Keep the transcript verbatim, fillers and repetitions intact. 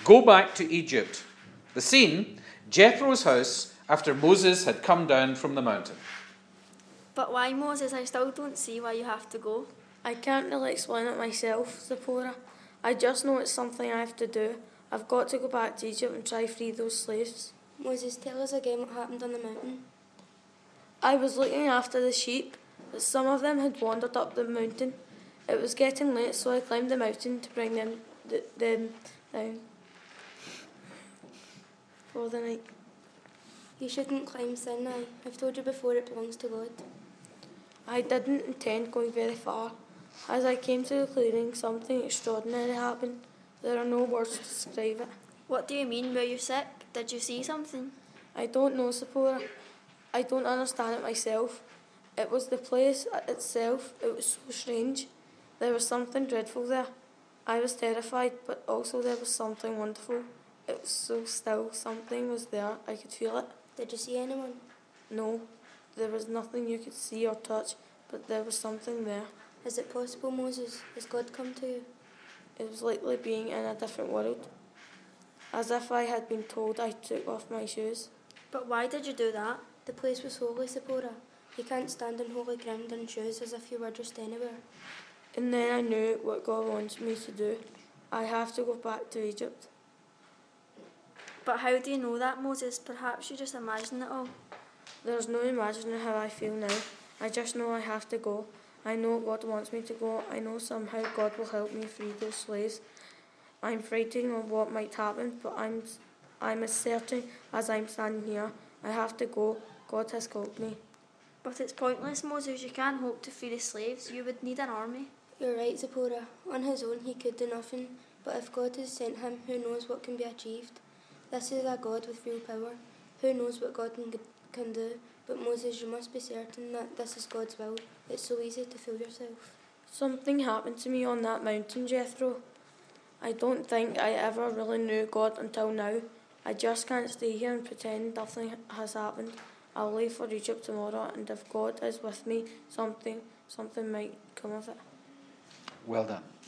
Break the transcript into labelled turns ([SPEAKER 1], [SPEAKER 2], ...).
[SPEAKER 1] Go back to Egypt. The scene, Jethro's house after Moses had come down from the mountain.
[SPEAKER 2] But why, Moses? I still don't see why you have to go.
[SPEAKER 3] I can't really explain it myself, Zipporah. I just know it's something I have to do. I've got to go back to Egypt and try free those slaves.
[SPEAKER 4] Moses, tell us again what happened on the mountain.
[SPEAKER 3] I was looking after the sheep, but some of them had wandered up the mountain. It was getting late, so I climbed the mountain to bring them, th- them down for the night.
[SPEAKER 4] You shouldn't climb Sinai. I've told you before it belongs to God.
[SPEAKER 3] I didn't intend going very far. As I came to the clearing, something extraordinary happened. There are no words to describe it.
[SPEAKER 2] What do you mean? Were you sick? Did you see something?
[SPEAKER 3] I don't know, Zipporah. I don't understand it myself. It was the place itself. It was so strange. There was something dreadful there. I was terrified, but also there was something wonderful. It was so still. Something was there. I could feel it.
[SPEAKER 4] Did you see anyone?
[SPEAKER 3] No, there was nothing you could see or touch, but there was something there.
[SPEAKER 4] Is it possible, Moses? Has God come to you?
[SPEAKER 3] It was like being in a different world. As if I had been told, I took off my shoes.
[SPEAKER 2] But why did you do that?
[SPEAKER 4] The place was holy, Zipporah. You can't stand on holy ground in shoes as if you were just anywhere.
[SPEAKER 3] And then I knew what God wants me to do. I have to go back to Egypt.
[SPEAKER 2] But how do you know that, Moses? Perhaps you just imagine it all.
[SPEAKER 3] There's no imagining how I feel now. I just know I have to go. I know God wants me to go. I know somehow God will help me free those slaves. I'm frightened of what might happen, but I'm, I'm as certain as I'm standing here. I have to go. God has called me.
[SPEAKER 2] But it's pointless, Moses. You can't hope to free the slaves. You would need an army.
[SPEAKER 4] You're right, Zipporah. On his own he could do nothing, but if God has sent him, who knows what can be achieved? This is a God with real power. Who knows what God can, can do? But Moses, you must be certain that this is God's will. It's so easy to fool yourself.
[SPEAKER 3] Something happened to me on that mountain, Jethro. I don't think I ever really knew God until now. I just can't stay here and pretend nothing has happened. I'll leave for Egypt tomorrow, and if God is with me, something, something might come of it.
[SPEAKER 1] Well done.